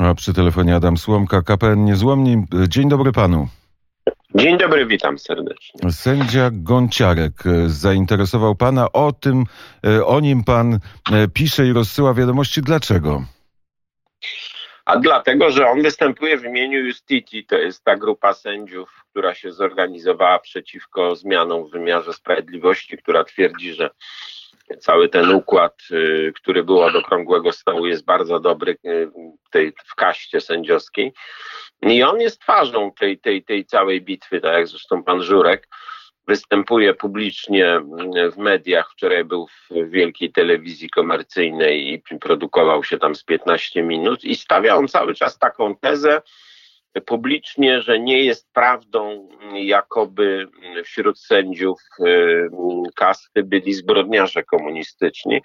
A przy telefonie Adam Słomka, KPN Niezłomni. Dzień dobry panu. Dzień dobry, witam serdecznie. Sędzia Gonciarek zainteresował pana, o nim pan pisze i rozsyła wiadomości. Dlaczego? A dlatego, że on występuje w imieniu Iustitii, to jest ta grupa sędziów, która się zorganizowała przeciwko zmianom w wymiarze sprawiedliwości, która twierdzi, że cały ten układ, który był od okrągłego stołu, jest bardzo dobry w kaście sędziowskiej. I on jest twarzą tej całej bitwy, tak jak zresztą pan Żurek. Występuje publicznie w mediach. Wczoraj był w wielkiej telewizji komercyjnej i produkował się tam z 15 minut i stawia on cały czas taką tezę publicznie, że nie jest prawdą, jakoby wśród sędziów kasty byli zbrodniarze komunistyczni.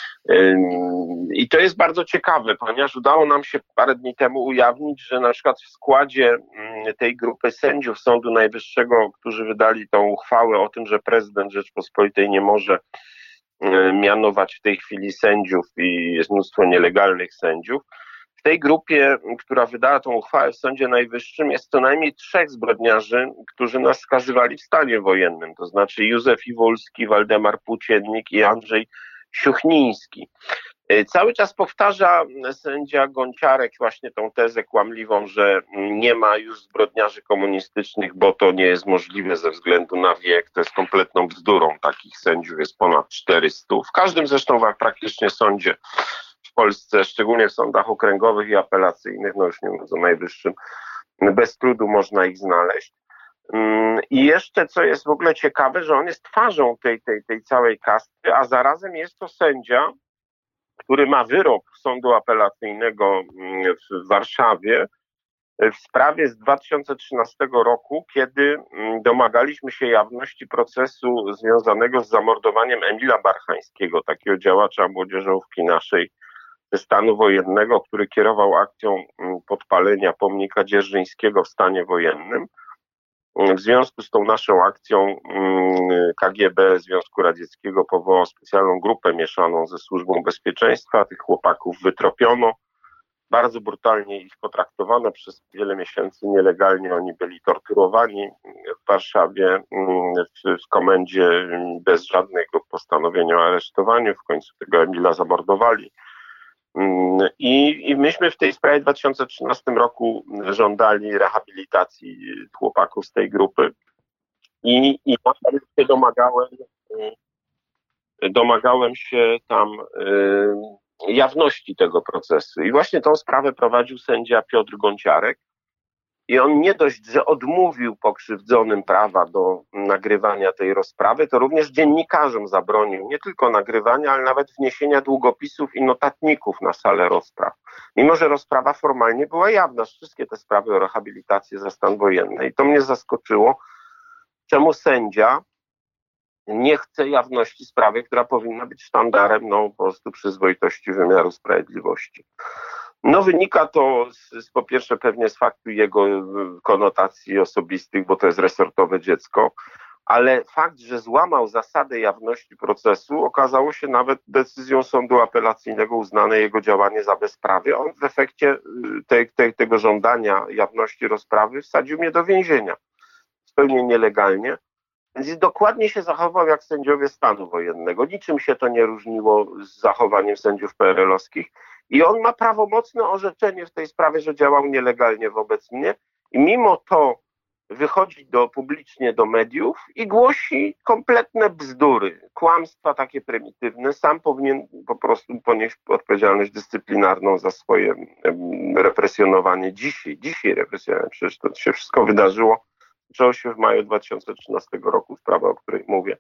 I to jest bardzo ciekawe, ponieważ udało nam się parę dni temu ujawnić, że na przykład w składzie tej grupy sędziów Sądu Najwyższego, którzy wydali tą uchwałę o tym, że prezydent Rzeczpospolitej nie może mianować w tej chwili sędziów i jest mnóstwo nielegalnych sędziów, w tej grupie, która wydała tą uchwałę w Sądzie Najwyższym, jest co najmniej 3 zbrodniarzy, którzy nas skazywali w stanie wojennym, to znaczy Józef Iwulski, Waldemar Płóciennik i Andrzej Siuchniński. Cały czas powtarza sędzia Gonciarek właśnie tą tezę kłamliwą, że nie ma już zbrodniarzy komunistycznych, bo to nie jest możliwe ze względu na wiek. To jest kompletną bzdurą. Takich sędziów jest ponad 400. W każdym zresztą praktycznie sądzie w Polsce, szczególnie w sądach okręgowych i apelacyjnych, no już nie mówiąc o najwyższym, bez trudu można ich znaleźć. I jeszcze, co jest w ogóle ciekawe, że on jest twarzą tej całej kasty, a zarazem jest to sędzia, który ma wyrok sądu apelacyjnego w Warszawie w sprawie z 2013 roku, kiedy domagaliśmy się jawności procesu związanego z zamordowaniem Emila Barchańskiego, takiego działacza młodzieżówki naszej ze stanu wojennego, który kierował akcją podpalenia pomnika Dzierżyńskiego w stanie wojennym. W związku z tą naszą akcją KGB Związku Radzieckiego powołał specjalną grupę mieszaną ze Służbą Bezpieczeństwa. Tych chłopaków wytropiono. Bardzo brutalnie ich potraktowano przez wiele miesięcy. Nielegalnie oni byli torturowani w Warszawie, w komendzie bez żadnego postanowienia o aresztowaniu. W końcu tego Emila zamordowali. I myśmy w tej sprawie w 2013 roku żądali rehabilitacji chłopaków z tej grupy i się domagałem się tam jawności tego procesu. I właśnie tą sprawę prowadził sędzia Piotr Gonciarek i on nie dość, że odmówił pokrzywdzonym prawa do nagrywania tej rozprawy, to również dziennikarzom zabronił nie tylko nagrywania, ale nawet wniesienia długopisów i notatników na salę rozpraw. Mimo że rozprawa formalnie była jawna, wszystkie te sprawy o rehabilitację za stan wojenny. I to mnie zaskoczyło, czemu sędzia nie chce jawności sprawy, która powinna być sztandarem po prostu przyzwoitości wymiaru sprawiedliwości. Wynika to po pierwsze pewnie z faktu jego konotacji osobistych, bo to jest resortowe dziecko, ale fakt, że złamał zasadę jawności procesu, okazało się nawet decyzją sądu apelacyjnego uznane jego działanie za bezprawie. On w efekcie tego żądania jawności rozprawy wsadził mnie do więzienia. Zupełnie nielegalnie. Więc dokładnie się zachował jak sędziowie stanu wojennego. Niczym się to nie różniło z zachowaniem sędziów PRL-owskich. I on ma prawomocne orzeczenie w tej sprawie, że działał nielegalnie wobec mnie. I mimo to wychodzi publicznie do mediów i głosi kompletne bzdury, kłamstwa takie prymitywne. Sam powinien po prostu ponieść odpowiedzialność dyscyplinarną za swoje represjonowanie. Dzisiaj represjonowanie. Przecież to się wszystko wydarzyło. Zaczęło się w maju 2013 roku, sprawa, o której mówię.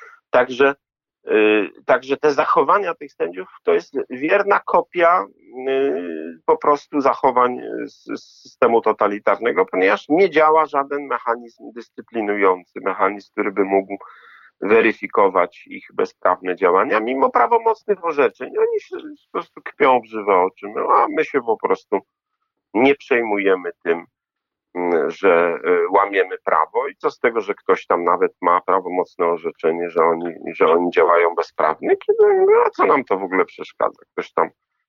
Także te zachowania tych sędziów to jest wierna kopia po prostu zachowań z systemu totalitarnego, ponieważ nie działa żaden mechanizm dyscyplinujący, mechanizm, który by mógł weryfikować ich bezprawne działania, mimo prawomocnych orzeczeń. Oni się po prostu kpią w żywe oczy, a my się po prostu nie przejmujemy tym, że łamiemy prawo i co z tego, że ktoś tam nawet ma prawomocne orzeczenie, że oni działają bezprawnie, a co nam to w ogóle przeszkadza? Ktoś tam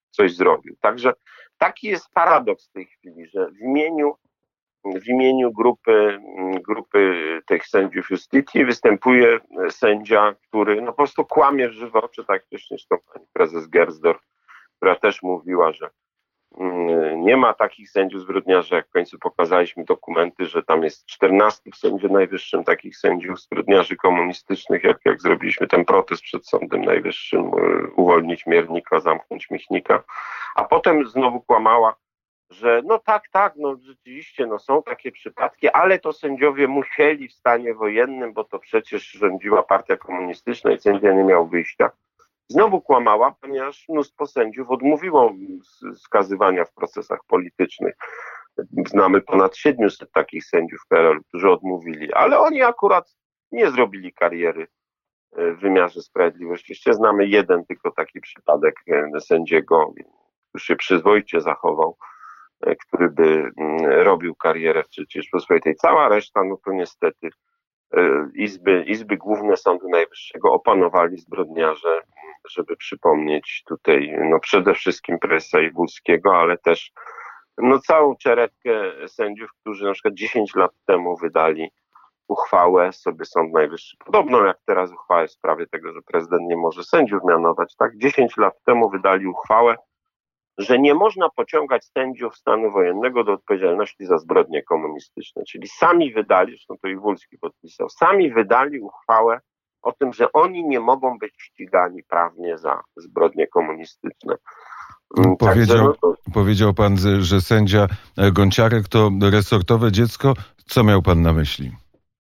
coś zrobił. Także taki jest paradoks w tej chwili, że w imieniu grupy tych sędziów Justitii występuje sędzia, który no po prostu kłamie w żywe oczy, tak też zresztą pani prezes Gersdorf, która też mówiła, że nie ma takich sędziów zbrodniarzy, jak w końcu pokazaliśmy dokumenty, że tam jest 14 w Sądzie Najwyższym takich sędziów zbrodniarzy komunistycznych, jak zrobiliśmy ten protest przed Sądem Najwyższym, uwolnić Miernika, zamknąć Michnika, a potem znowu kłamała, że no tak, no rzeczywiście, no są takie przypadki, ale to sędziowie musieli w stanie wojennym, bo to przecież rządziła partia komunistyczna i sędzia nie miał wyjścia. Znowu kłamała, ponieważ mnóstwo sędziów odmówiło skazywania w procesach politycznych. Znamy ponad 700 takich sędziów PRL, którzy odmówili, ale oni akurat nie zrobili kariery w wymiarze sprawiedliwości. Jeszcze znamy jeden tylko taki przypadek sędziego, który się przyzwoicie zachował, który by robił karierę w III Rzeczypospolitej. Cała reszta, no to niestety Izby Główne Sądu Najwyższego opanowali zbrodniarze, żeby przypomnieć tutaj no przede wszystkim prezesa Iwulskiego, ale też no całą czeretkę sędziów, którzy na przykład 10 lat temu wydali uchwałę sobie Sąd Najwyższy, podobną jak teraz uchwałę w sprawie tego, że prezydent nie może sędziów mianować, tak? 10 lat temu wydali uchwałę, że nie można pociągać sędziów stanu wojennego do odpowiedzialności za zbrodnie komunistyczne. Czyli sami wydali, zresztą to Iwulski podpisał, sami wydali uchwałę o tym, że oni nie mogą być ścigani prawnie za zbrodnie komunistyczne. Powiedział pan, że sędzia Gonciarek to resortowe dziecko. Co miał pan na myśli?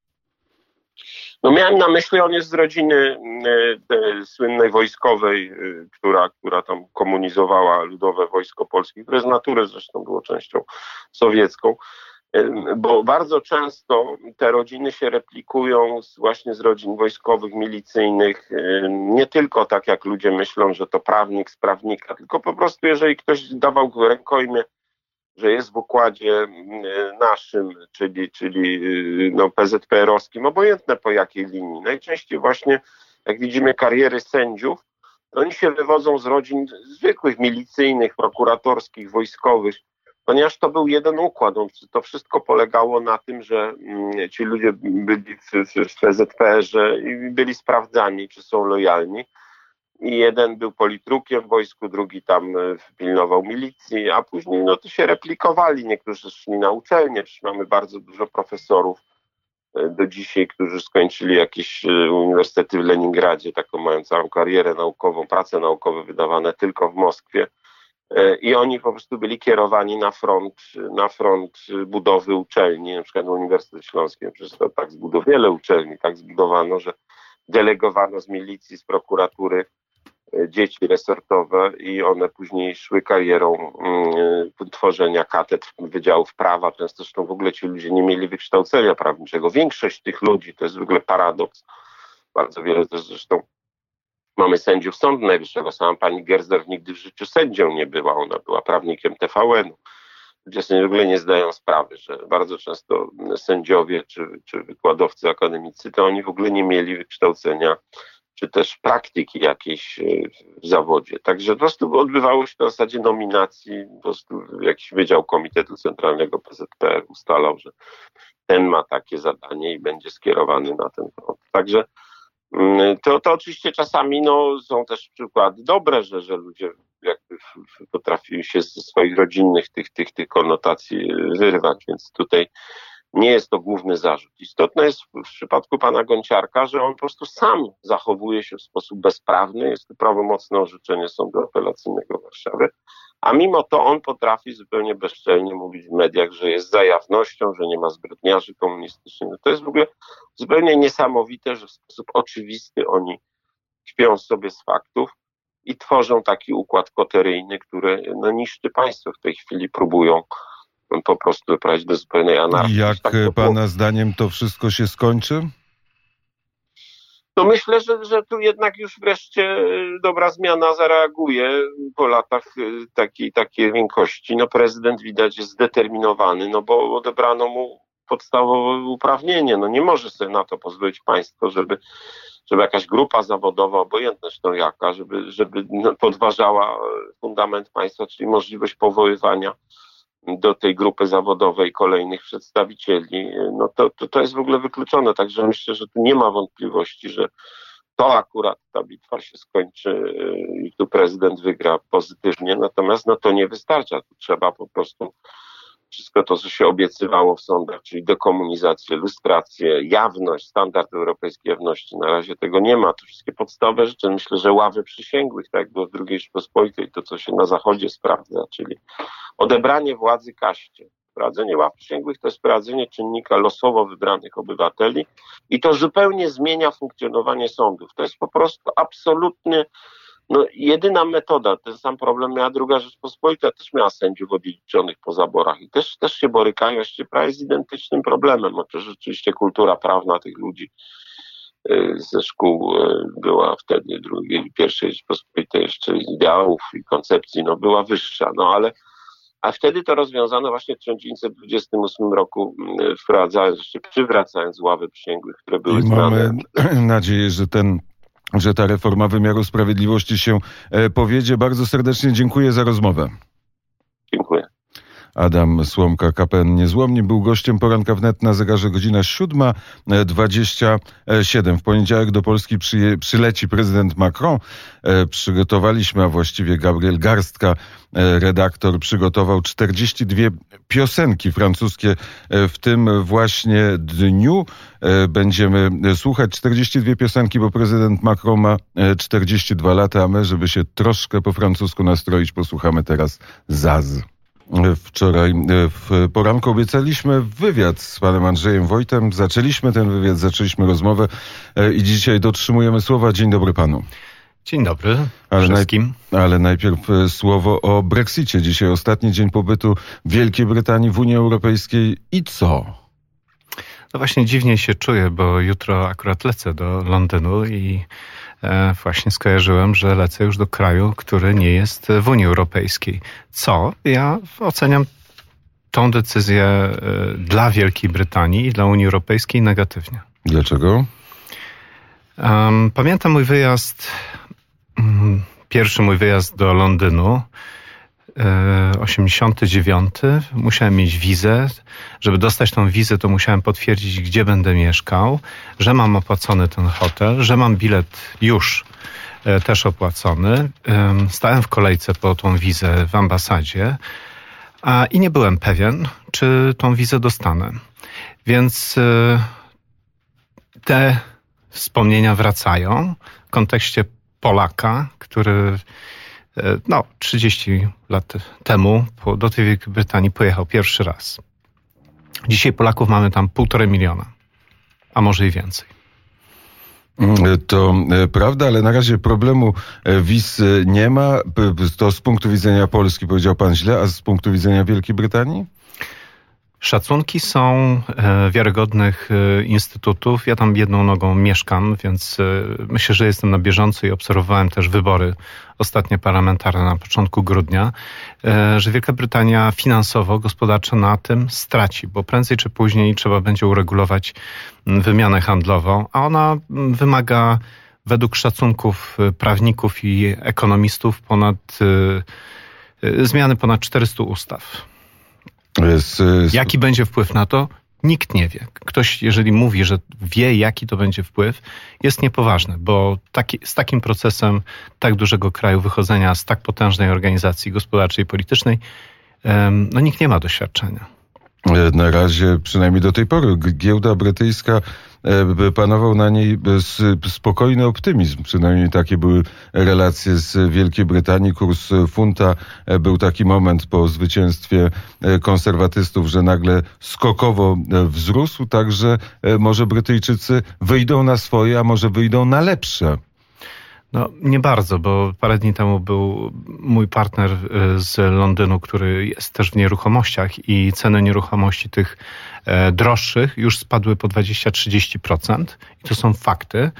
No miałem na myśli, on jest z rodziny słynnej wojskowej, która tam komunizowała Ludowe Wojsko Polskie, które z natury zresztą było częścią sowiecką, bo bardzo często te rodziny się replikują właśnie z rodzin wojskowych, milicyjnych, nie tylko tak jak ludzie myślą, że to prawnik z prawnika, tylko po prostu jeżeli ktoś dawał rękojmię, że jest w układzie naszym, czyli no PZPR-owskim, obojętne po jakiej linii. Najczęściej właśnie, jak widzimy kariery sędziów, oni się wywodzą z rodzin zwykłych, milicyjnych, prokuratorskich, wojskowych, ponieważ to był jeden układ. To wszystko polegało na tym, że ci ludzie byli w PZPR-ze i byli sprawdzani, czy są lojalni. I jeden był politrukiem w wojsku, drugi tam pilnował milicji, a później no to się replikowali. Niektórzy szli na uczelnie, przecież mamy bardzo dużo profesorów do dzisiaj, którzy skończyli jakieś uniwersytety w Leningradzie, taką mają całą karierę naukową, prace naukowe wydawane tylko w Moskwie. I oni po prostu byli kierowani na front budowy uczelni, na przykład Uniwersytet Śląski, przecież to tak wiele uczelni tak zbudowano, że delegowano z milicji, z prokuratury dzieci resortowe i one później szły karierą tworzenia katedr, wydziałów prawa. Często zresztą w ogóle ci ludzie nie mieli wykształcenia prawniczego. Większość tych ludzi, to jest w ogóle paradoks, bardzo wiele też zresztą mamy sędziów Sądu Najwyższego. Sama pani Gersdorf nigdy w życiu sędzią nie była, ona była prawnikiem TVN-u. Ludzie sobie w ogóle nie zdają sprawy, że bardzo często sędziowie czy wykładowcy akademicy, to oni w ogóle nie mieli wykształcenia czy też praktyki jakiejś w zawodzie. Także po prostu odbywało się na zasadzie nominacji, po prostu jakiś wydział Komitetu Centralnego PZPR ustalał, że ten ma takie zadanie i będzie skierowany na ten front. Także to oczywiście czasami no, są też przykłady dobre, że ludzie jakby potrafili się ze swoich rodzinnych tych konotacji wyrwać, więc tutaj nie jest to główny zarzut. Istotne jest w przypadku pana Gonciarka, że on po prostu sam zachowuje się w sposób bezprawny. Jest to prawomocne orzeczenie Sądu Apelacyjnego Warszawy, a mimo to on potrafi zupełnie bezczelnie mówić w mediach, że jest za jawnością, że nie ma zbrodniarzy komunistycznych. To jest w ogóle zupełnie niesamowite, że w sposób oczywisty oni kpią sobie z faktów i tworzą taki układ koteryjny, który no, niszczy państwo. W tej chwili próbują po prostu doprowadzić do zupełnej anarchii. Jak pana zdaniem to wszystko się skończy? No myślę, że tu jednak już wreszcie dobra zmiana zareaguje po latach takiej większości. No prezydent widać jest zdeterminowany, no bo odebrano mu podstawowe uprawnienie. No nie może sobie na to pozwolić państwo, żeby jakaś grupa zawodowa, obojętna zresztą jaka, żeby podważała fundament państwa, czyli możliwość powoływania do tej grupy zawodowej kolejnych przedstawicieli, no to jest w ogóle wykluczone. Także myślę, że tu nie ma wątpliwości, że to akurat ta bitwa się skończy i tu prezydent wygra pozytywnie, natomiast to nie wystarcza. Tu trzeba po prostu wszystko to, co się obiecywało w sądach, czyli dekomunizację, lustrację, jawność, standard europejskiej jawności. Na razie tego nie ma. To wszystkie podstawowe rzeczy. Myślę, że ławy przysięgłych, tak jak było w II Rzeczypospolitej, to co się na Zachodzie sprawdza, czyli odebranie władzy kaście. Wprowadzenie ław przysięgłych to jest wprowadzenie czynnika losowo wybranych obywateli i to zupełnie zmienia funkcjonowanie sądów. To jest po prostu absolutnie jedyna metoda. Ten sam problem miała II Rzeczpospolita, też miała sędziów odliczonych po zaborach i też się borykają jeszcze prawie z identycznym problemem. To rzeczywiście kultura prawna tych ludzi ze szkół była wtedy pierwszej Rzeczpospolitej jeszcze ideałów i koncepcji była wyższa, a wtedy to rozwiązano właśnie w 1928 roku, przywracając ławy przysięgłych, które były znane. Mamy nadzieję, że ta reforma wymiaru sprawiedliwości się powiedzie. Bardzo serdecznie dziękuję za rozmowę. Dziękuję. Adam Słomka, KPN Niezłomni, był gościem Poranka Wnet, na zegarze godzina 7:27. W poniedziałek do Polski przyleci prezydent Macron. Przygotowaliśmy, a właściwie Gabriel Garstka, redaktor, przygotował 42 piosenki francuskie w tym właśnie dniu. Będziemy słuchać 42 piosenki, bo prezydent Macron ma 42 lata, a my, żeby się troszkę po francusku nastroić, posłuchamy teraz Zaz. Wczoraj w poranku obiecaliśmy wywiad z panem Andrzejem Wojtem. Zaczęliśmy ten wywiad, zaczęliśmy rozmowę i dzisiaj dotrzymujemy słowa. Dzień dobry panu. Dzień dobry wszystkim. Ale najpierw słowo o Brexicie. Dzisiaj ostatni dzień pobytu Wielkiej Brytanii w Unii Europejskiej i co? No właśnie dziwnie się czuję, bo jutro akurat lecę do Londynu i właśnie skojarzyłem, że lecę już do kraju, który nie jest w Unii Europejskiej. Co? Ja oceniam tą decyzję dla Wielkiej Brytanii i dla Unii Europejskiej negatywnie. Dlaczego? Pamiętam pierwszy mój wyjazd do Londynu, 89. Musiałem mieć wizę. Żeby dostać tą wizę, to musiałem potwierdzić, gdzie będę mieszkał, że mam opłacony ten hotel, że mam bilet już też opłacony. Stałem w kolejce po tą wizę w ambasadzie i nie byłem pewien, czy tą wizę dostanę. Więc te wspomnienia wracają w kontekście Polaka, który 30 lat temu do tej Wielkiej Brytanii pojechał pierwszy raz. Dzisiaj Polaków mamy tam 1,5 miliona, a może i więcej. To prawda, ale na razie problemu wiz nie ma. To z punktu widzenia Polski powiedział pan źle, a z punktu widzenia Wielkiej Brytanii? Szacunki są wiarygodnych instytutów. Ja tam jedną nogą mieszkam, więc myślę, że jestem na bieżąco i obserwowałem też wybory ostatnie parlamentarne na początku grudnia, że Wielka Brytania finansowo, gospodarczo na tym straci, bo prędzej czy później trzeba będzie uregulować wymianę handlową, a ona wymaga według szacunków prawników i ekonomistów zmiany ponad 400 ustaw. Jaki będzie wpływ na to? Nikt nie wie. Ktoś, jeżeli mówi, że wie, jaki to będzie wpływ, jest niepoważny, bo z takim procesem tak dużego kraju, wychodzenia z tak potężnej organizacji gospodarczej i politycznej, nikt nie ma doświadczenia. Na razie, przynajmniej do tej pory, giełda brytyjska, panował na niej spokojny optymizm. Przynajmniej takie były relacje z Wielkiej Brytanii. Kurs funta był taki moment po zwycięstwie konserwatystów, że nagle skokowo wzrósł. Także może Brytyjczycy wyjdą na swoje, a może wyjdą na lepsze. Nie bardzo, bo parę dni temu był mój partner z Londynu, który jest też w nieruchomościach i ceny nieruchomości tych droższych już spadły po 20-30%. I to są fakty.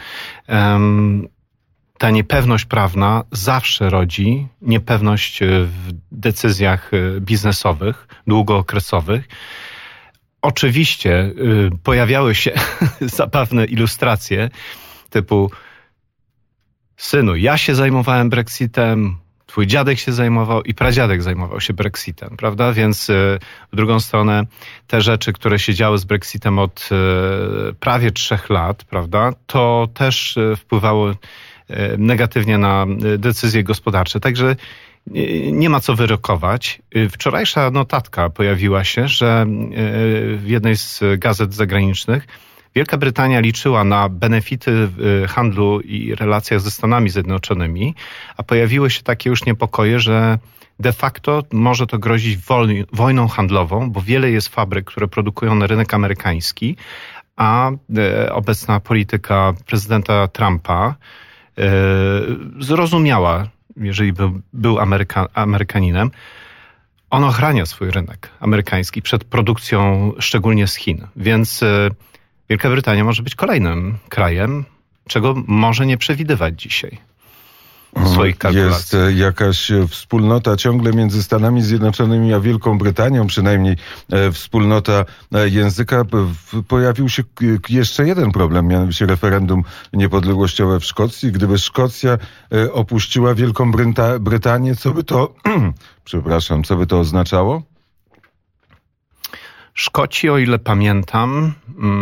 Ta niepewność prawna zawsze rodzi niepewność w decyzjach biznesowych, długookresowych. Oczywiście pojawiały się zabawne ilustracje, typu: synu, ja się zajmowałem Brexitem, twój dziadek się zajmował i pradziadek zajmował się Brexitem, prawda? Więc w drugą stronę te rzeczy, które się działy z Brexitem od prawie 3 lat, prawda, to też wpływało negatywnie na decyzje gospodarcze. Także nie ma co wyrokować. Wczorajsza notatka pojawiła się, że w jednej z gazet zagranicznych Wielka Brytania liczyła na benefity w handlu i relacjach ze Stanami Zjednoczonymi, a pojawiły się takie już niepokoje, że de facto może to grozić wojną handlową, bo wiele jest fabryk, które produkują na rynek amerykański, a obecna polityka prezydenta Trumpa zrozumiała, jeżeli był Amerykaninem, on ochrania swój rynek amerykański przed produkcją szczególnie z Chin. Więc Wielka Brytania może być kolejnym krajem, czego może nie przewidywać dzisiaj w swoich kalkulacjach. Jest jakaś wspólnota ciągle między Stanami Zjednoczonymi a Wielką Brytanią, przynajmniej wspólnota języka. Pojawił się jeszcze jeden problem, mianowicie referendum niepodległościowe w Szkocji. Gdyby Szkocja opuściła Wielką Brytanię, co by to, co by to oznaczało? Szkoci, o ile pamiętam,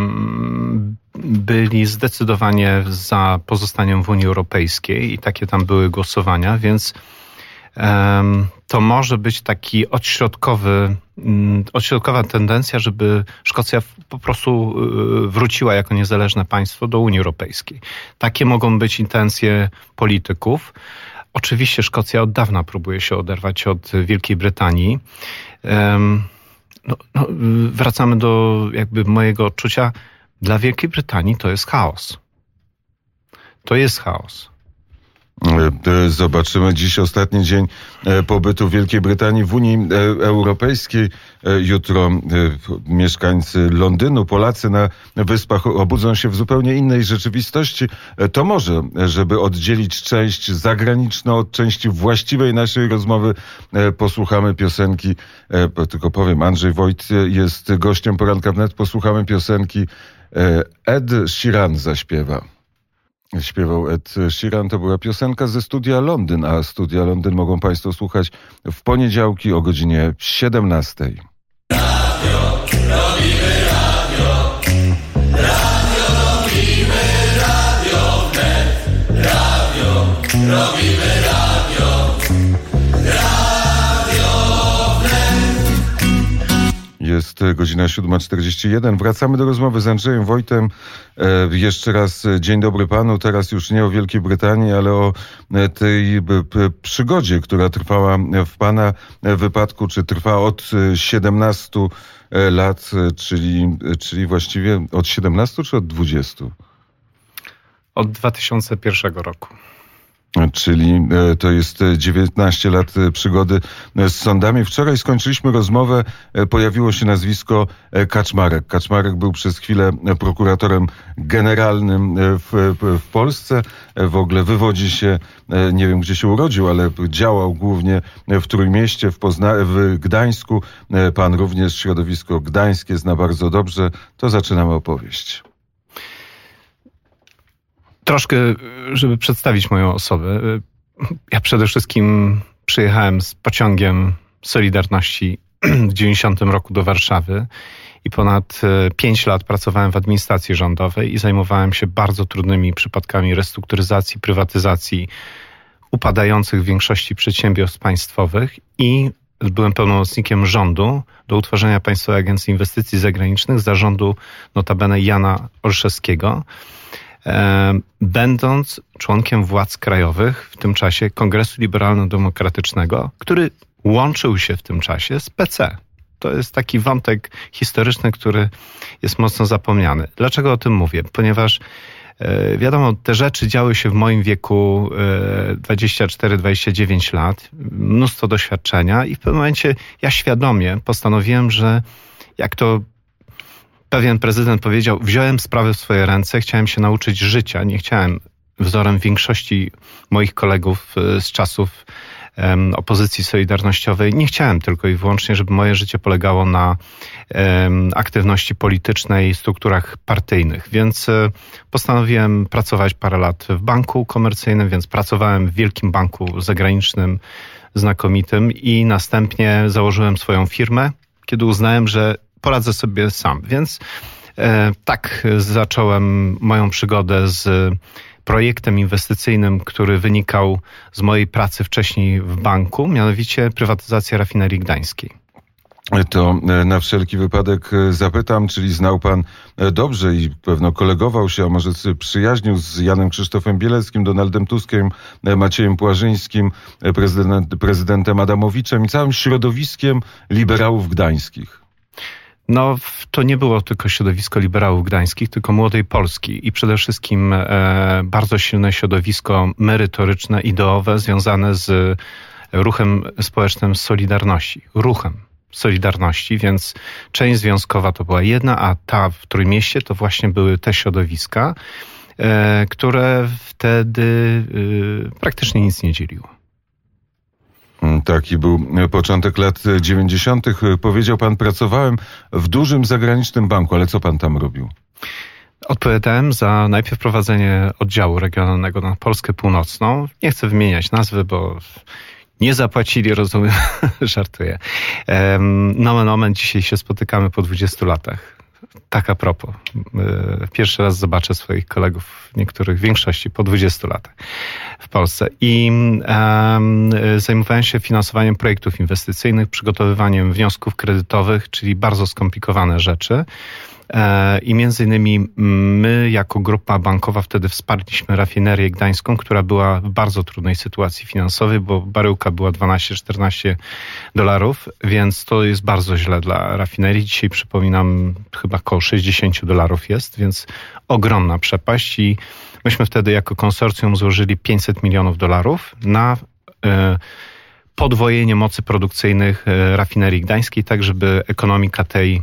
byli zdecydowanie za pozostaniem w Unii Europejskiej i takie tam były głosowania, więc to może być taki odśrodkowa tendencja, żeby Szkocja po prostu wróciła jako niezależne państwo do Unii Europejskiej. Takie mogą być intencje polityków. Oczywiście Szkocja od dawna próbuje się oderwać od Wielkiej Brytanii. Wracamy do jakby mojego odczucia. Dla Wielkiej Brytanii to jest chaos. To jest chaos. Zobaczymy. Dziś ostatni dzień pobytu Wielkiej Brytanii w Unii Europejskiej. Jutro mieszkańcy Londynu, Polacy na Wyspach obudzą się w zupełnie innej rzeczywistości. To może, żeby oddzielić część zagraniczną od części właściwej naszej rozmowy, posłuchamy piosenki. Tylko powiem, Andrzej Wojt jest gościem Poranka Wnet. Posłuchamy piosenki. Ed Sheeran zaśpiewa. Śpiewał Ed Sheeran, to była piosenka ze Studia Londyn, a Studia Londyn mogą Państwo słuchać w poniedziałki o godzinie 17. Radio, robimy radio. Radio, robimy radio wnet. Radio, robimy radio. Radio wnet. Jest godzina 7:41. Wracamy do rozmowy z Andrzejem Wojtem. Jeszcze raz dzień dobry panu. Teraz już nie o Wielkiej Brytanii, ale o tej przygodzie, która trwała w pana wypadku, czy trwa od 17 lat, czyli właściwie od 17 czy od 20? Od 2001 roku. Czyli to jest 19 lat przygody z sądami. Wczoraj skończyliśmy rozmowę, pojawiło się nazwisko Kaczmarek. Kaczmarek był przez chwilę prokuratorem generalnym w Polsce. W ogóle wywodzi się, nie wiem gdzie się urodził, ale działał głównie w Trójmieście, w Gdańsku. Pan również środowisko gdańskie zna bardzo dobrze. To zaczynamy opowieść. Troszkę, żeby przedstawić moją osobę. Ja przede wszystkim przyjechałem z pociągiem Solidarności w 90 roku do Warszawy i ponad 5 lat pracowałem w administracji rządowej i zajmowałem się bardzo trudnymi przypadkami restrukturyzacji, prywatyzacji upadających w większości przedsiębiorstw państwowych i byłem pełnomocnikiem rządu do utworzenia Państwowej Agencji Inwestycji Zagranicznych, zarządu notabene Jana Olszewskiego, będąc członkiem władz krajowych w tym czasie Kongresu Liberalno-Demokratycznego, który łączył się w tym czasie z PC. To jest taki wątek historyczny, który jest mocno zapomniany. Dlaczego o tym mówię? Ponieważ wiadomo, te rzeczy działy się w moim wieku 24-29 lat, mnóstwo doświadczenia i w pewnym momencie ja świadomie postanowiłem, że jak to pewien prezydent powiedział, wziąłem sprawę w swoje ręce, chciałem się nauczyć życia, nie chciałem wzorem większości moich kolegów z czasów opozycji solidarnościowej. Nie chciałem tylko i wyłącznie, żeby moje życie polegało na aktywności politycznej, strukturach partyjnych, więc postanowiłem pracować parę lat w banku komercyjnym, więc pracowałem w wielkim banku zagranicznym, znakomitym i następnie założyłem swoją firmę, kiedy uznałem, że poradzę sobie sam, więc tak zacząłem moją przygodę z projektem inwestycyjnym, który wynikał z mojej pracy wcześniej w banku, mianowicie prywatyzacja rafinerii gdańskiej. To na wszelki wypadek zapytam, czyli znał pan dobrze i pewno kolegował się, a może przyjaźnił z Janem Krzysztofem Bieleckim, Donaldem Tuskiem, Maciejem Płażyńskim, prezydentem Adamowiczem i całym środowiskiem liberałów gdańskich. No, to nie było tylko środowisko liberałów gdańskich, tylko Młodej Polski i przede wszystkim bardzo silne środowisko merytoryczne, ideowe, związane z ruchem społecznym Solidarności, więc część związkowa to była jedna, a ta w Trójmieście to właśnie były te środowiska, które wtedy praktycznie nic nie dzieliło. Taki był początek lat 90. Powiedział pan, pracowałem w dużym zagranicznym banku, ale co pan tam robił? Odpowiadałem za najpierw prowadzenie oddziału regionalnego na Polskę Północną. Nie chcę wymieniać nazwy, bo nie zapłacili, rozumiem, żartuję. Nomen omen, dzisiaj się spotykamy po 20 latach. Tak a propos. Pierwszy raz zobaczę swoich kolegów, niektórych w większości, po 20 latach w Polsce. I zajmowałem się finansowaniem projektów inwestycyjnych, przygotowywaniem wniosków kredytowych, czyli bardzo skomplikowane rzeczy. I między innymi my jako grupa bankowa wtedy wsparliśmy rafinerię gdańską, która była w bardzo trudnej sytuacji finansowej, bo baryłka była $12-14, więc to jest bardzo źle dla rafinerii. Dzisiaj przypominam, chyba około $60 jest, więc ogromna przepaść i myśmy wtedy jako konsorcjum złożyli $500 milionów na podwojenie mocy produkcyjnych rafinerii gdańskiej, tak żeby ekonomika tej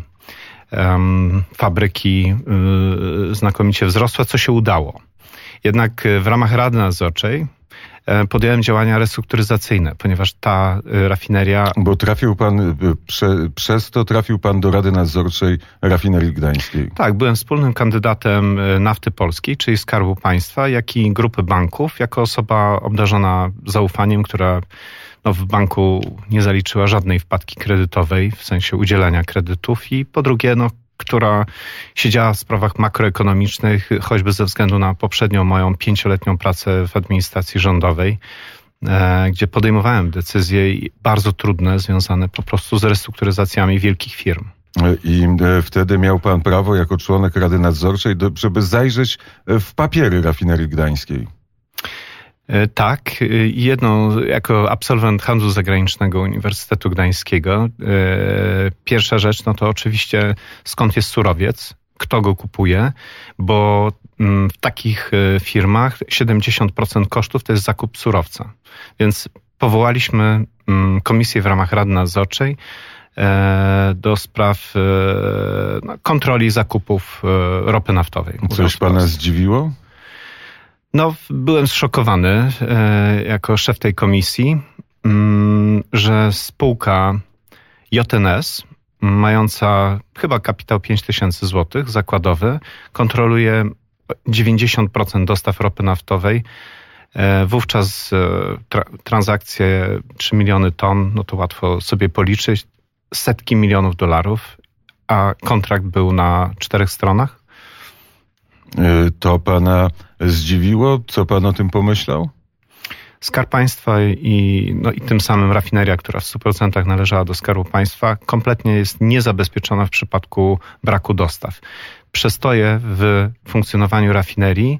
fabryki znakomicie wzrosła, co się udało. Jednak w ramach Rady Nadzorczej podjąłem działania restrukturyzacyjne, ponieważ ta rafineria... Bo trafił pan, przez to trafił pan do Rady Nadzorczej Rafinerii Gdańskiej. Tak, byłem wspólnym kandydatem Nafty Polskiej, czyli Skarbu Państwa, jak i grupy banków, jako osoba obdarzona zaufaniem, która w banku nie zaliczyła żadnej wpadki kredytowej, w sensie udzielania kredytów i po drugie, która siedziała w sprawach makroekonomicznych, choćby ze względu na poprzednią moją 5-letnią pracę w administracji rządowej, gdzie podejmowałem decyzje bardzo trudne, związane po prostu z restrukturyzacjami wielkich firm. I wtedy miał pan prawo jako członek Rady Nadzorczej, żeby zajrzeć w papiery Rafinerii Gdańskiej. Tak, jako absolwent handlu zagranicznego Uniwersytetu Gdańskiego, pierwsza rzecz, to oczywiście skąd jest surowiec, kto go kupuje, bo w takich firmach 70% kosztów to jest zakup surowca. Więc powołaliśmy komisję w ramach Rady Nadzorczej do spraw kontroli zakupów ropy naftowej. Coś pana zdziwiło? Byłem zszokowany jako szef tej komisji, że spółka JNS, mająca chyba kapitał 5000 zł zakładowy, kontroluje 90% dostaw ropy naftowej. Wówczas transakcje 3 miliony ton, to łatwo sobie policzyć, setki milionów dolarów, a kontrakt był na 4 stronach. To pana zdziwiło? Co pan o tym pomyślał? Skarb Państwa i tym samym rafineria, która w 100% należała do Skarbu Państwa, kompletnie jest niezabezpieczona w przypadku braku dostaw. Przestoje w funkcjonowaniu rafinerii,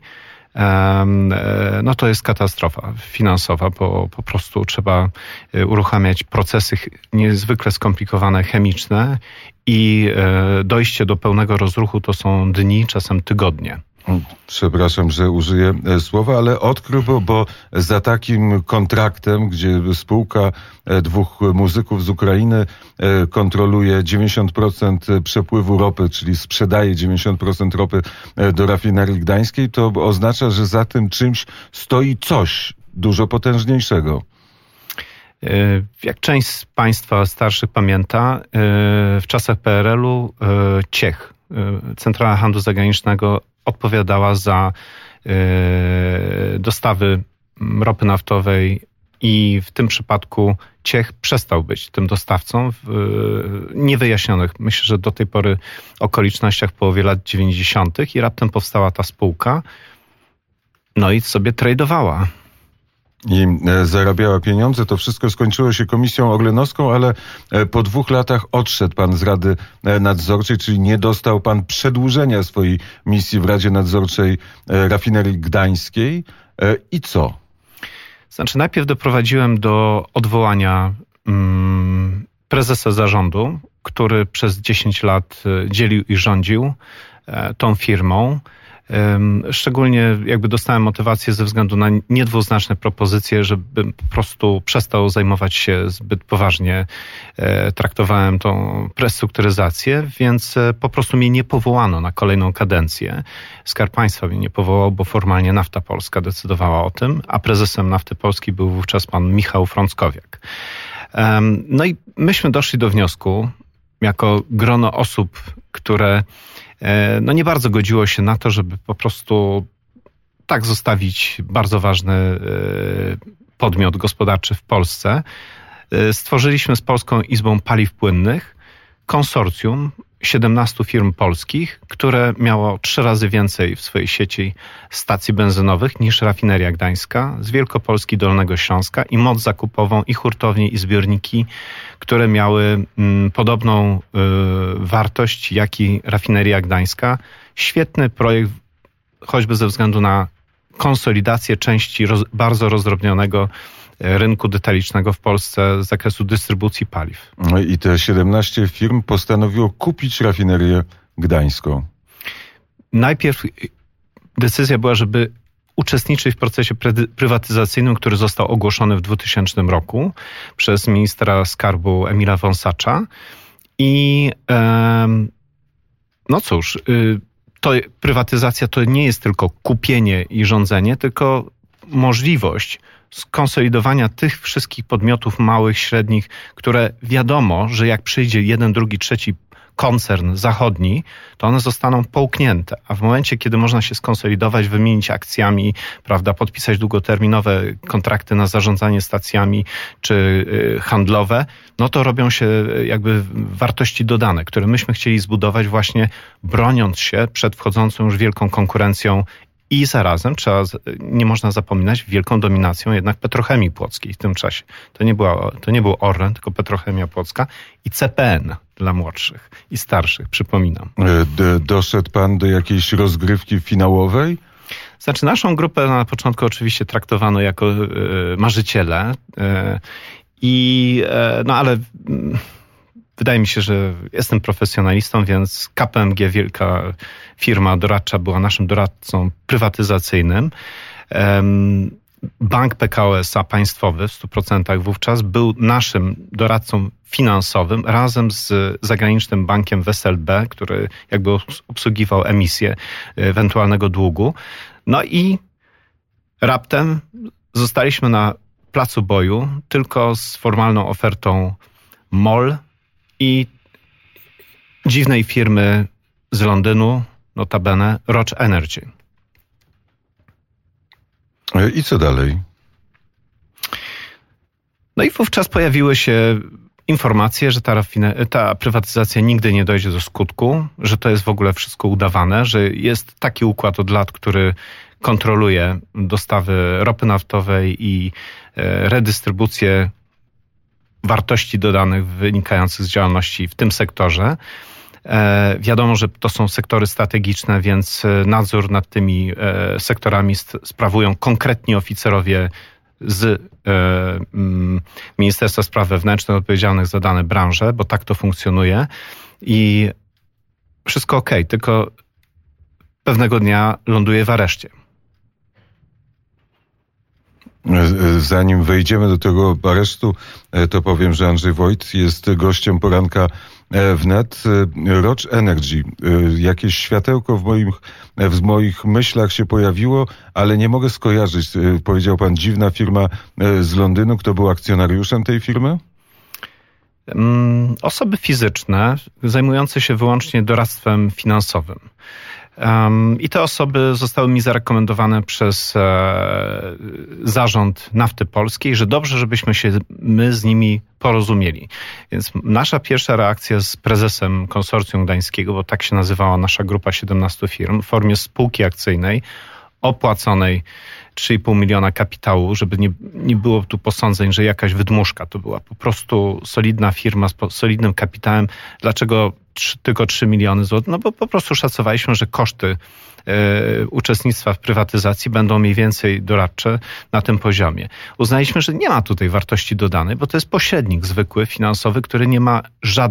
to jest katastrofa finansowa, bo po prostu trzeba uruchamiać procesy niezwykle skomplikowane, chemiczne i dojście do pełnego rozruchu to są dni, czasem tygodnie. Przepraszam, że użyję słowa, ale odkrył, bo za takim kontraktem, gdzie spółka 2 muzyków z Ukrainy kontroluje 90% przepływu ropy, czyli sprzedaje 90% ropy do rafinerii gdańskiej, to oznacza, że za tym czymś stoi coś dużo potężniejszego. Jak część z Państwa starszych pamięta, w czasach PRL-u Ciech, Centrala Handlu Zagranicznego, odpowiadała za dostawy ropy naftowej i w tym przypadku Ciech przestał być tym dostawcą w niewyjaśnionych, myślę, że do tej pory okolicznościach w połowie lat 90. i raptem powstała ta spółka, no i sobie tradowała. I zarabiała pieniądze. To wszystko skończyło się Komisją Orlenowską, ale po 2 latach odszedł pan z Rady Nadzorczej, czyli nie dostał pan przedłużenia swojej misji w Radzie Nadzorczej Rafinerii Gdańskiej. I co? Znaczy, najpierw doprowadziłem do odwołania prezesa zarządu, który przez 10 lat dzielił i rządził tą firmą. Szczególnie jakby dostałem motywację ze względu na niedwuznaczne propozycje, żebym po prostu przestał zajmować się zbyt poważnie. Traktowałem tą prestrukturyzację, więc po prostu mnie nie powołano na kolejną kadencję. Skarb Państwa mnie nie powołał, bo formalnie Nafta Polska decydowała o tym, a prezesem Nafty Polskiej był wówczas pan Michał Frąckowiak. No i myśmy doszli do wniosku, jako grono osób, które no nie bardzo godziło się na to, żeby po prostu tak zostawić bardzo ważny podmiot gospodarczy w Polsce. Stworzyliśmy z Polską Izbą Paliw Płynnych konsorcjum 17 firm polskich, które miało 3 razy więcej w swojej sieci stacji benzynowych niż Rafineria Gdańska, z Wielkopolski, Dolnego Śląska, i moc zakupową, i hurtownie, i zbiorniki, które miały podobną wartość jak i Rafineria Gdańska. Świetny projekt, choćby ze względu na konsolidację części bardzo rozdrobnionego rynku detalicznego w Polsce z zakresu dystrybucji paliw. I te 17 firm postanowiło kupić Rafinerię Gdańską. Najpierw decyzja była, żeby uczestniczyć w procesie prywatyzacyjnym, który został ogłoszony w 2000 roku przez ministra skarbu Emila Wąsacza. I no cóż, to prywatyzacja to nie jest tylko kupienie i rządzenie, tylko możliwość skonsolidowania tych wszystkich podmiotów małych, średnich, które wiadomo, że jak przyjdzie jeden, drugi, trzeci koncern zachodni, to one zostaną połknięte. A w momencie, kiedy można się skonsolidować, wymienić akcjami, prawda, podpisać długoterminowe kontrakty na zarządzanie stacjami czy handlowe, no to robią się jakby wartości dodane, które myśmy chcieli zbudować właśnie broniąc się przed wchodzącą już wielką konkurencją i zarazem nie można zapominać wielką dominacją jednak Petrochemii Płockiej w tym czasie. To nie był Orlen, tylko Petrochemia Płocka i CPN dla młodszych i starszych, przypominam. Doszedł pan do jakiejś rozgrywki finałowej? Znaczy, naszą grupę na początku oczywiście traktowano jako marzyciele, ale wydaje mi się, że jestem profesjonalistą, więc KPMG, wielka firma doradcza, była naszym doradcą prywatyzacyjnym. Bank Pekao S.A. państwowy w 100% wówczas był naszym doradcą finansowym razem z zagranicznym bankiem WSLB, który jakby obsługiwał emisję ewentualnego długu. No i raptem zostaliśmy na placu boju tylko z formalną ofertą MOL i dziwnej firmy z Londynu, notabene Roch Energy. I co dalej? No i wówczas pojawiły się informacje, że ta prywatyzacja nigdy nie dojdzie do skutku, że to jest w ogóle wszystko udawane, że jest taki układ od lat, który kontroluje dostawy ropy naftowej i redystrybucję wartości dodanych wynikających z działalności w tym sektorze. Wiadomo, że to są sektory strategiczne, więc nadzór nad tymi sektorami sprawują konkretni oficerowie z Ministerstwa Spraw Wewnętrznych odpowiedzialnych za dane branże, bo tak to funkcjonuje i wszystko okej, tylko pewnego dnia ląduje w areszcie. Zanim wejdziemy do tego aresztu, to powiem, że Andrzej Wojt jest gościem poranka wnet. Roche Energy. Jakieś światełko w moich myślach się pojawiło, ale nie mogę skojarzyć. Powiedział pan, dziwna firma z Londynu. Kto był akcjonariuszem tej firmy? Osoby fizyczne zajmujące się wyłącznie doradztwem finansowym. I te osoby zostały mi zarekomendowane przez zarząd Nafty Polskiej, że dobrze, żebyśmy się my z nimi porozumieli. Więc nasza pierwsza reakcja z prezesem konsorcjum gdańskiego, bo tak się nazywała nasza grupa 17 firm, w formie spółki akcyjnej opłaconej 3,5 miliona kapitału, żeby nie było tu posądzeń, że jakaś wydmuszka. To była po prostu solidna firma z solidnym kapitałem. Dlaczego tylko 3 miliony złotych? No bo po prostu szacowaliśmy, że koszty uczestnictwa w prywatyzacji będą mniej więcej doradcze na tym poziomie. Uznaliśmy, że nie ma tutaj wartości dodanej, bo to jest pośrednik zwykły, finansowy, który nie ma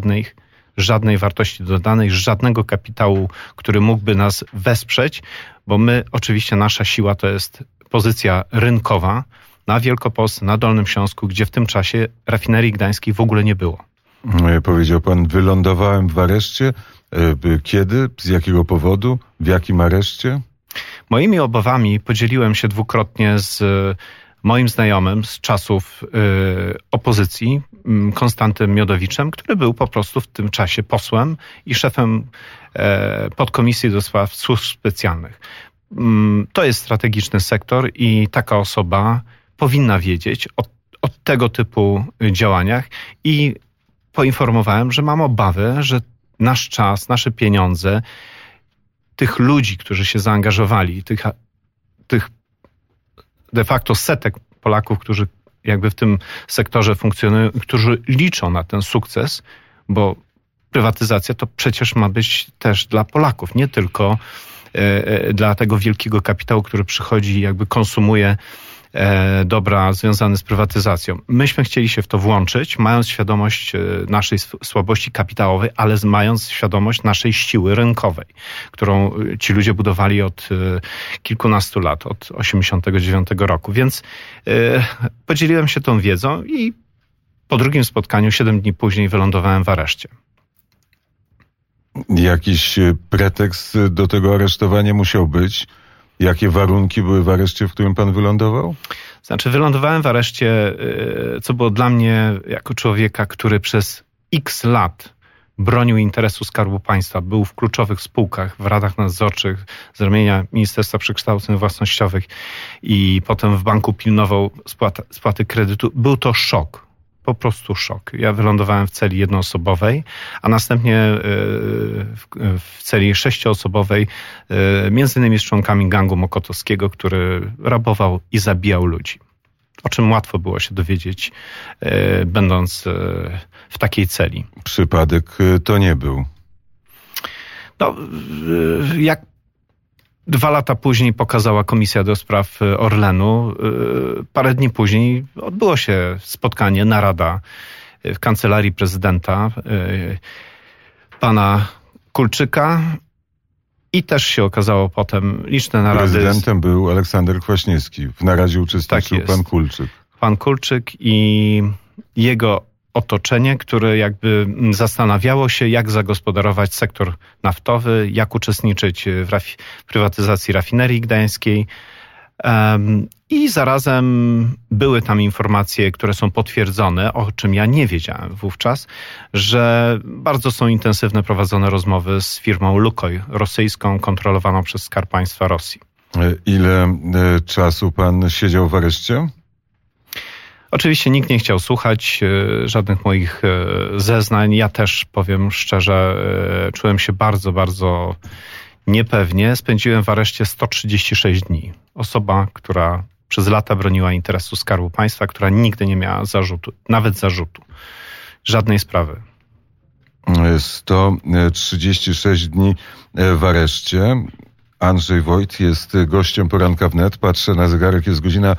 żadnej wartości dodanej, żadnego kapitału, który mógłby nas wesprzeć, bo my, oczywiście nasza siła to jest pozycja rynkowa na Wielkopolsce, na Dolnym Śląsku, gdzie w tym czasie rafinerii gdańskiej w ogóle nie było. Powiedział pan, wylądowałem w areszcie. Kiedy? Z jakiego powodu? W jakim areszcie? Moimi obawami podzieliłem się dwukrotnie z moim znajomym z czasów opozycji, Konstantym Miodowiczem, który był po prostu w tym czasie posłem i szefem podkomisji do spraw służb specjalnych. To jest strategiczny sektor i taka osoba powinna wiedzieć o tego typu działaniach i poinformowałem, że mam obawy, że nasz czas, nasze pieniądze, tych ludzi, którzy się zaangażowali, tych de facto setek Polaków, którzy jakby w tym sektorze funkcjonują, którzy liczą na ten sukces, bo prywatyzacja to przecież ma być też dla Polaków, nie tylko dla tego wielkiego kapitału, który przychodzi i jakby konsumuje dobra związane z prywatyzacją. Myśmy chcieli się w to włączyć, mając świadomość naszej słabości kapitałowej, ale mając świadomość naszej siły rynkowej, którą ci ludzie budowali od kilkunastu lat, od 1989 roku. Więc podzieliłem się tą wiedzą i po drugim spotkaniu, 7 dni później, wylądowałem w areszcie. Jakiś pretekst do tego aresztowania musiał być? Jakie warunki były w areszcie, w którym pan wylądował? Znaczy, wylądowałem w areszcie, co było dla mnie jako człowieka, który przez x lat bronił interesu Skarbu Państwa, był w kluczowych spółkach, w radach nadzorczych z ramienia Ministerstwa Przekształceń Własnościowych i potem w banku pilnował spłaty kredytu. Był to szok. Po prostu szok. Ja wylądowałem w celi jednoosobowej, a następnie w celi 6-osobowej, między innymi z członkami gangu mokotowskiego, który rabował i zabijał ludzi. O czym łatwo było się dowiedzieć, będąc w takiej celi. Przypadek to nie był. No, jak 2 lata później pokazała Komisja do Spraw Orlenu. Parę dni później odbyło się spotkanie, narada w Kancelarii Prezydenta pana Kulczyka i też się okazało potem liczne narady. Prezydentem był Aleksander Kwaśniewski. W naradzie uczestniczył pan Kulczyk. Pan Kulczyk i jego otoczenie, które jakby zastanawiało się, jak zagospodarować sektor naftowy, jak uczestniczyć w prywatyzacji rafinerii gdańskiej. I zarazem były tam informacje, które są potwierdzone, o czym ja nie wiedziałem wówczas, że bardzo są intensywne prowadzone rozmowy z firmą Lukoil rosyjską, kontrolowaną przez Skarb Państwa Rosji. Ile czasu pan siedział w areszcie? Oczywiście nikt nie chciał słuchać żadnych moich zeznań. Ja też, powiem szczerze, czułem się bardzo, bardzo niepewnie. Spędziłem w areszcie 136 dni. Osoba, która przez lata broniła interesu Skarbu Państwa, która nigdy nie miała zarzutu, nawet zarzutu. Żadnej sprawy. 136 dni w areszcie. Andrzej Wojt jest gościem poranka wnet. Patrzę na zegarek, jest godzina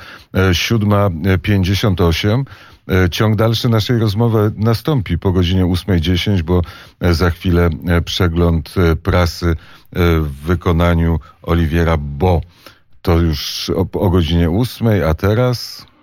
7:58. Ciąg dalszy naszej rozmowy nastąpi po godzinie 8:10, bo za chwilę przegląd prasy w wykonaniu Oliwiera Bo. To już o godzinie 8, a teraz...